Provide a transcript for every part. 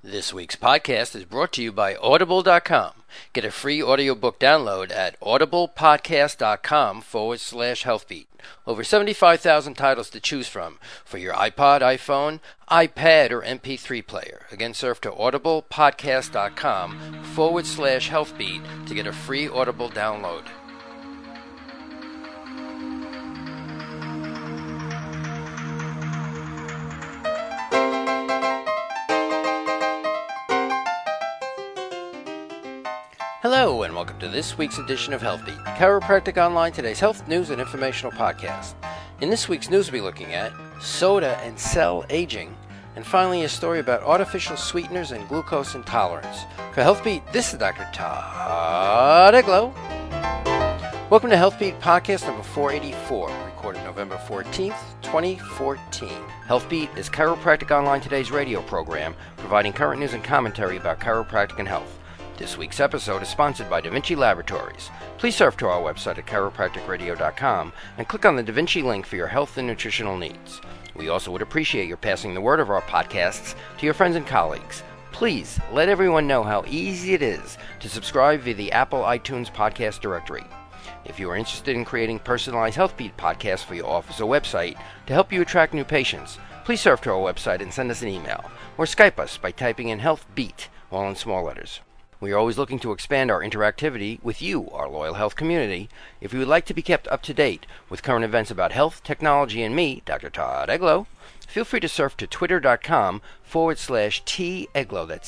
This week's podcast is brought to you by Audible.com. Get a free audiobook download at audiblepodcast.com/healthbeat. Over 75,000 titles to choose from for your iPod, iPhone, iPad, or MP3 player. Again, surf to audiblepodcast.com/healthbeat to get a free Audible download. Hello, and welcome to this week's edition of HealthBeat, Chiropractic Online, today's health news and informational podcast. In this week's news, we'll be looking at soda and cell aging, and finally a story about artificial sweeteners and glucose intolerance. For HealthBeat, this is Dr. Todd Eglow. Welcome to HealthBeat Podcast number 484, recorded November 14th, 2014. HealthBeat is Chiropractic Online, today's radio program, providing current news and commentary about chiropractic and health. This week's episode is sponsored by Da Vinci Laboratories. Please surf to our website at chiropracticradio.com and click on the Da Vinci link for your health and nutritional needs. We also would appreciate your passing the word of our podcasts to your friends and colleagues. Please let everyone know how easy it is to subscribe via the Apple iTunes podcast directory. If you are interested in creating personalized HealthBeat podcasts for your office or website to help you attract new patients, please surf to our website and send us an email, or Skype us by typing in HealthBeat, all in small letters. We are always looking to expand our interactivity with you, our loyal health community. If you would like to be kept up to date with current events about health, technology, and me, Dr. Todd Eglow, feel free to surf to twitter.com/TEglow, that's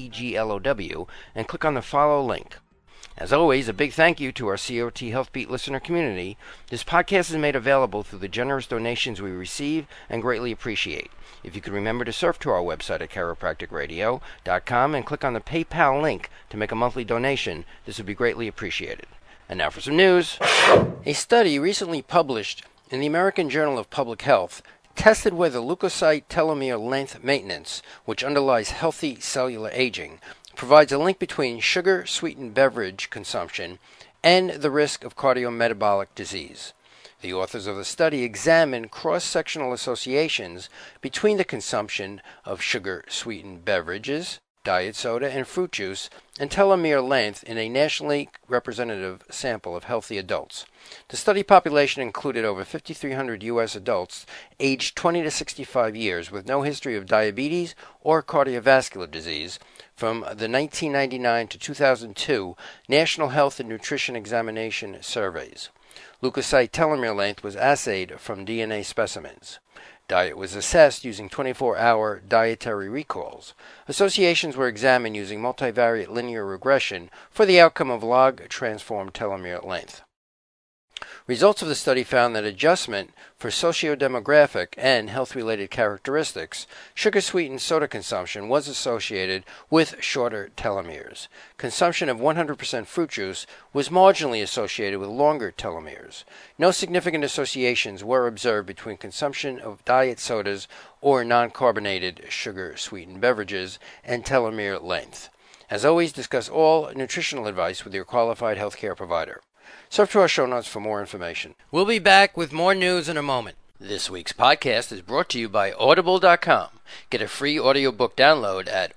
TEGLOW, and click on the follow link. As always, a big thank you to our COT HealthBeat listener community. This podcast is made available through the generous donations we receive and greatly appreciate. If you could remember to surf to our website at chiropracticradio.com and click on the PayPal link to make a monthly donation, this would be greatly appreciated. And now for some news. A study recently published in the American Journal of Public Health tested whether leukocyte telomere length maintenance, which underlies healthy cellular aging, provides a link between sugar-sweetened beverage consumption and the risk of cardiometabolic disease. The authors of the study examined cross-sectional associations between the consumption of sugar-sweetened beverages, diet soda, and fruit juice, and telomere length in a nationally representative sample of healthy adults. The study population included over 5,300 U.S. adults aged 20 to 65 years with no history of diabetes or cardiovascular disease from the 1999 to 2002 National Health and Nutrition Examination surveys. Leukocyte telomere length was assayed from DNA specimens. Diet was assessed using 24-hour dietary recalls. Associations were examined using multivariate linear regression for the outcome of log-transformed telomere length. Results of the study found that adjustment for sociodemographic and health-related characteristics, sugar-sweetened soda consumption was associated with shorter telomeres. Consumption of 100% fruit juice was marginally associated with longer telomeres. No significant associations were observed between consumption of diet sodas or non-carbonated sugar-sweetened beverages and telomere length. As always, discuss all nutritional advice with your qualified healthcare provider. Surf to our show notes for more information. We'll be back with more news in a moment. This week's podcast is brought to you by Audible.com. Get a free audiobook download at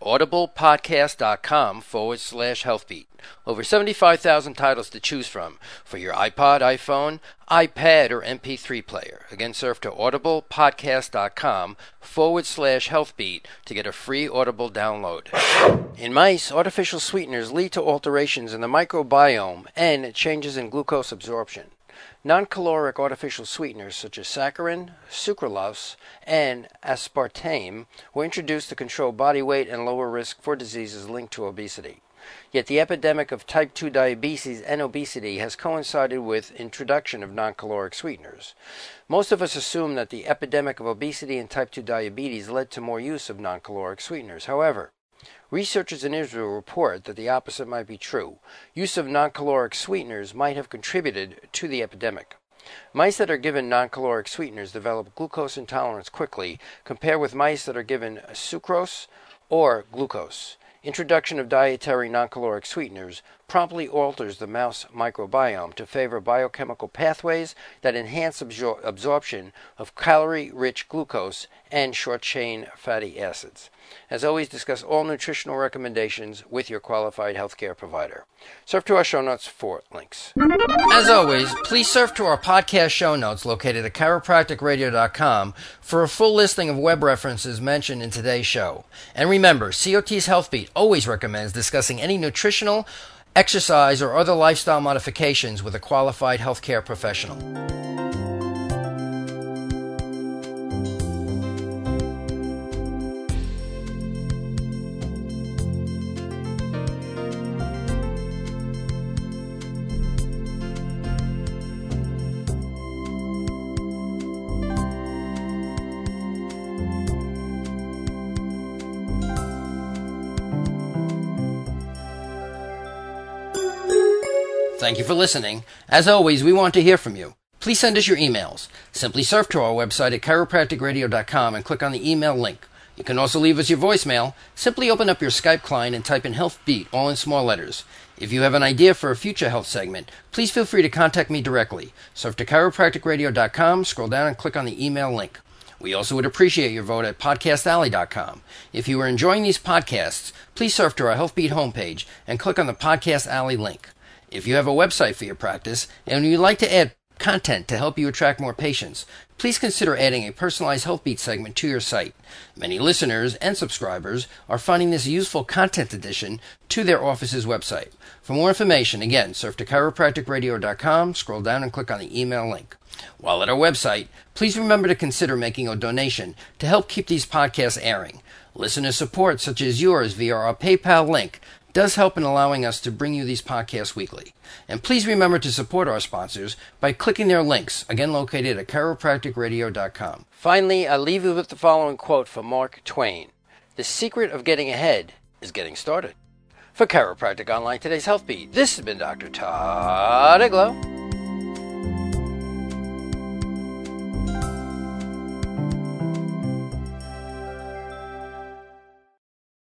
audiblepodcast.com/healthbeat. Over 75,000 titles to choose from for your iPod, iPhone, iPad, or MP3 player. Again, surf to audiblepodcast.com/healthbeat to get a free Audible download. In mice, artificial sweeteners lead to alterations in the microbiome and changes in glucose absorption. Non-caloric artificial sweeteners such as saccharin, sucralose, and aspartame were introduced to control body weight and lower risk for diseases linked to obesity. Yet the epidemic of type 2 diabetes and obesity has coincided with introduction of non-caloric sweeteners. Most of us assume that the epidemic of obesity and type 2 diabetes led to more use of non-caloric sweeteners. However, researchers in Israel report that the opposite might be true. Use of non-caloric sweeteners might have contributed to the epidemic. Mice that are given non-caloric sweeteners develop glucose intolerance quickly, compared with mice that are given sucrose or glucose. Introduction of dietary non-caloric sweeteners promptly alters the mouse microbiome to favor biochemical pathways that enhance absorption of calorie-rich glucose and short-chain fatty acids. As always, discuss all nutritional recommendations with your qualified healthcare provider. Surf to our show notes for links. As always, please surf to our podcast show notes located at chiropracticradio.com for a full listing of web references mentioned in today's show. And remember, COT's HealthBeat always recommends discussing any nutritional, exercise, or other lifestyle modifications with a qualified healthcare professional. Thank you for listening. As always, we want to hear from you. Please send us your emails. Simply surf to our website at chiropracticradio.com and click on the email link. You can also leave us your voicemail. Simply open up your Skype client and type in HealthBeat, all in small letters. If you have an idea for a future health segment, please feel free to contact me directly. Surf to chiropracticradio.com, scroll down and click on the email link. We also would appreciate your vote at podcastalley.com. If you are enjoying these podcasts, please surf to our HealthBeat homepage and click on the Podcast Alley link. If you have a website for your practice and you'd like to add content to help you attract more patients, please consider adding a personalized HealthBeat segment to your site. Many listeners and subscribers are finding this useful content addition to their office's website. For more information, again, surf to chiropracticradio.com, scroll down and click on the email link. While at our website, please remember to consider making a donation to help keep these podcasts airing. Listener support, such as yours via our PayPal link, does help in allowing us to bring you these podcasts weekly. And please remember to support our sponsors by clicking their links, again located at chiropracticradio.com. Finally, I'll leave you with the following quote from Mark Twain. The secret of getting ahead is getting started. For Chiropractic Online, today's HealthBeat, this has been Dr. Todd Iglo.